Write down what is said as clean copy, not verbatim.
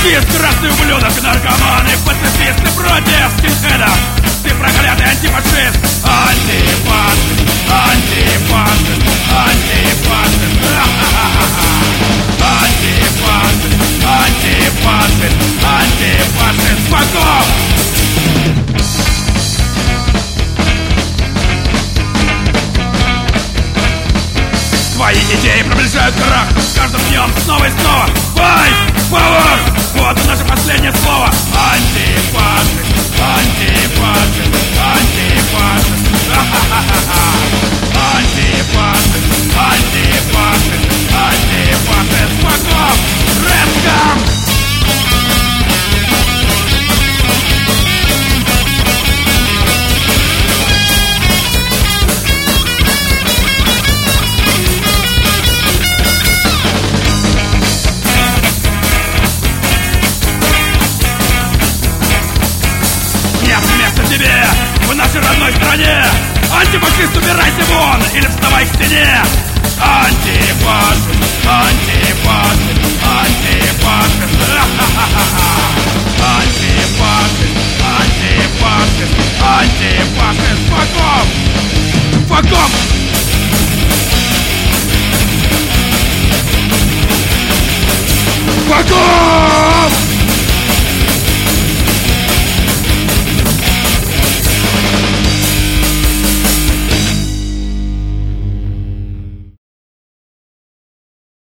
Расист, красный ублюдок, наркоман и пацифист. Ты против скинхедов, ты проклятый антифашист. Антифашист, антифашист, антифашист. Антифашист, антифашист, антифашист. Факов! Твои идеи приближают крах с каждым днем снова и снова. Fight! Power! Вот и наше последнее слово. Антифашист! Антифашист! Антифашист! Антифашист! Антифашист! Антифашист! Факов! Рэдкам! Тебе в нашей родной стране. Антифашист, убирайся вон или вставай к стене. Антифашист, антифашист, антифашист. Антифашист, антифашист, антифашист. Факов! Факов! Факов!